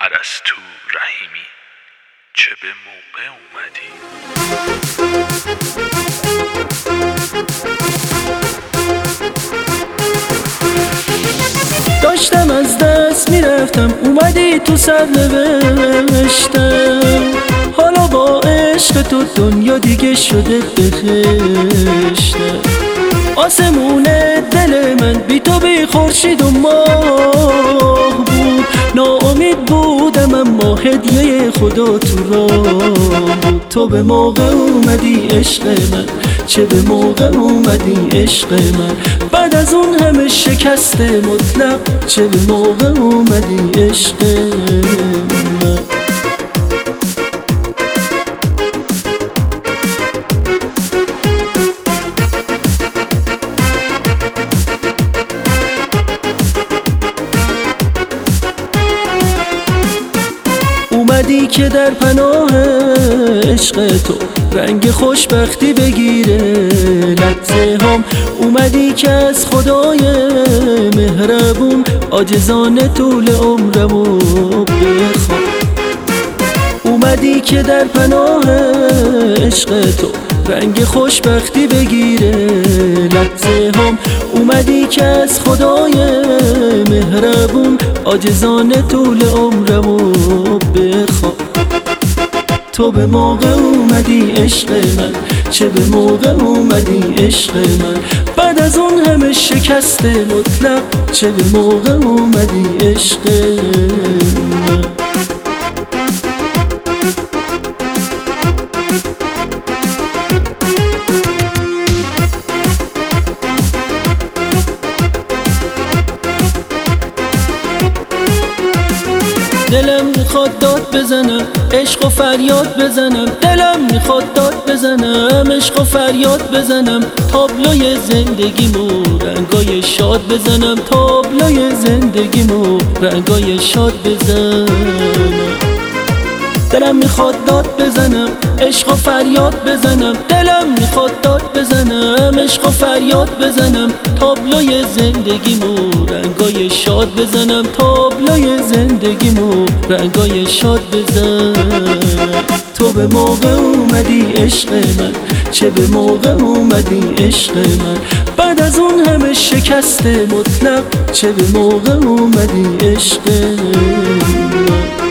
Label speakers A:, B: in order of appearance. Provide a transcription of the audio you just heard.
A: ارسطو رحیمی چه به موقع اومدی؟
B: داشتم از دست میرفتم، اومدی تو سرنوشتم. حالا با عشق تو دنیا دیگه شده بهشتم. آسمون دل من بی تو بی خورشید و ماه بود. ناامید بودم اما هدیه خدا تو راه بود. تو به موقع اومدی عشق من، چه به موقع اومدی عشق من. بعد از اون همه شکست مطلق، چه به موقع اومدی عشق من. اومدی که در پناه عشق تو رنگ خوشبختی بگیره لحظه هم. اومدی که از خدای مهربون عاجزانه طول عمرمو بخوام. اومدی که در پناه عشق تو رنگ خوشبختی بگیره لحظه هم. اومدی که از خدای مهربون عاجزانه طول عمرمو بخوام. تو به موقع اومدی عشق من، چه به موقع اومدی عشق من. بعد از اون همه شکست مطلق، چه به موقع اومدی عشق من. دلم میخواد داد بزنم، عشق و فریاد بزنم. دلم میخواد داد بزنم، عشق و فریاد بزنم. تابلوی زندگیمو رنگای شاد بزنم. تابلوی زندگیمو رنگای شاد بزنم. دلم میخواد داد بزنم، عشق و فریاد بزنم. دلم میخواد داد بزنم، عشق و فریاد بزنم. تابلوی زندگیمو رنگای شاد بزنم. تابلوی زندگیمو رنگای شاد بزنم. تو به موقع اومدی عشق من، چه به موقع اومدی عشق من. بعد از اون همه شکست مطلق، چه به موقع اومدی عشق من.